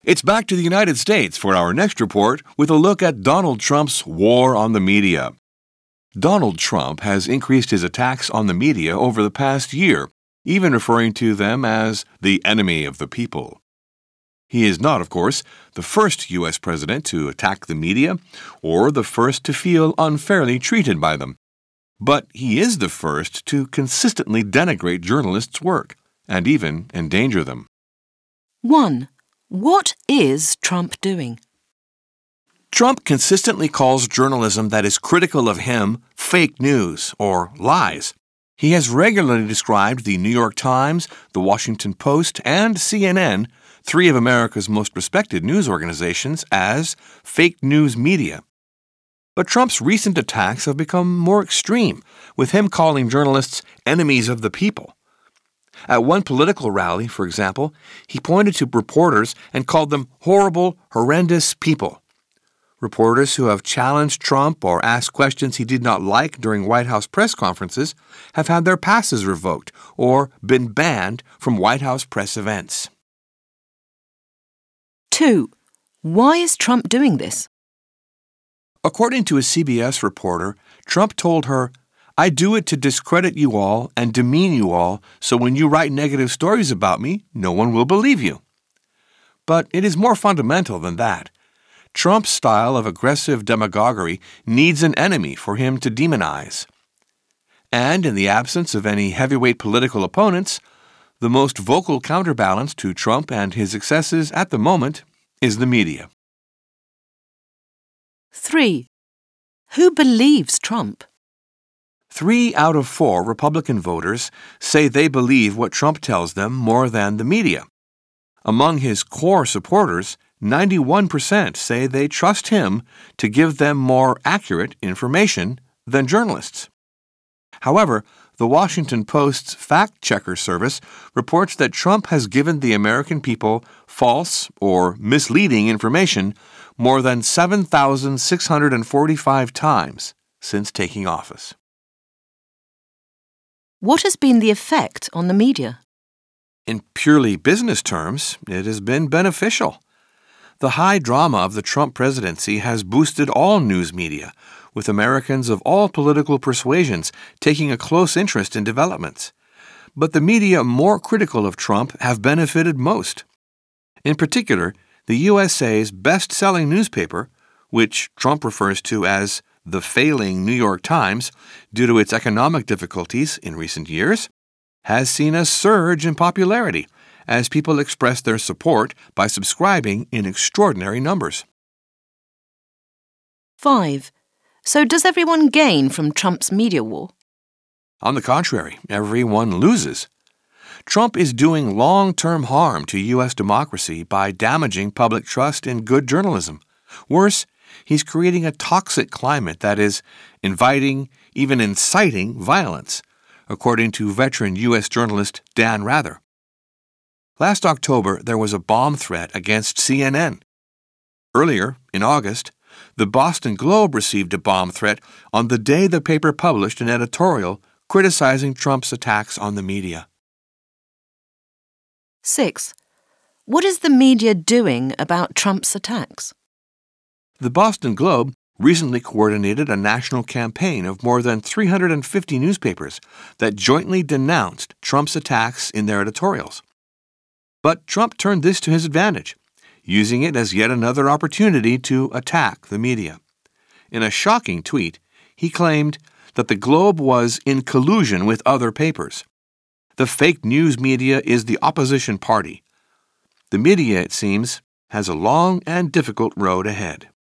It's back to the United States for our next report with a look at Donald Trump's war on the media. Donald Trump has increased his attacks on the media over the past year, even referring to them as the enemy of the people. He is not, of course, the first U.S. president to attack the media or the first to feel unfairly treated by them. But he is the first to consistently denigrate journalists' work and even endanger them. 1. What is Trump doing? Trump consistently calls journalism that is critical of him fake news or lies. He has regularly described the New York Times, the Washington Post, and CNN, three of America's most respected news organizations, as fake news media. But Trump's recent attacks have become more extreme, with him calling journalists enemies of the people. At one political rally, for example, he pointed to reporters and called them horrible, horrendous people. Reporters who have challenged Trump or asked questions he did not like during White House press conferences have had their passes revoked or been banned from White House press events. 2. Why is Trump doing this? According to a CBS reporter, Trump told her, "I do it to discredit you all and demean you all, so when you write negative stories about me, no one will believe you." But it is more fundamental than that. Trump's style of aggressive demagoguery needs an enemy for him to demonize. And in the absence of any heavyweight political opponents, the most vocal counterbalance to Trump and his excesses at the moment is the media. 3. Who believes Trump? 3 out of 4 Republican voters say they believe what Trump tells them more than the media. Among his core supporters, 91% say they trust him to give them more accurate information than journalists. However, the Washington Post's fact-checker service reports that Trump has given the American people false or misleading information more than 7,645 times since taking office. What has been the effect on the media? In purely business terms, it has been beneficial. The high drama of the Trump presidency has boosted all news media, with Americans of all political persuasions taking a close interest in developments. But the media more critical of Trump have benefited most. In particular, the USA's best-selling newspaper, which Trump refers to as the failing New York Times due to its economic difficulties in recent years, has seen a surge in popularity as people express their support by subscribing in extraordinary numbers. 5. So does everyone gain from Trump's media war? On the contrary, everyone loses. Trump is doing long-term harm to U.S. democracy by damaging public trust in good journalism. Worse, he's creating a toxic climate that is inviting, even inciting, violence, according to veteran U.S. journalist Dan Rather. Last October, there was a bomb threat against CNN. Earlier, in August, the Boston Globe received a bomb threat on the day the paper published an editorial criticizing Trump's attacks on the media. 6. What is the media doing about Trump's attacks? The Boston Globe recently coordinated a national campaign of more than 350 newspapers that jointly denounced Trump's attacks in their editorials. But Trump turned this to his advantage, using it as yet another opportunity to attack the media. In a shocking tweet, he claimed that the Globe was in collusion with other papers. The fake news media is the opposition party. The media, it seems, has a long and difficult road ahead.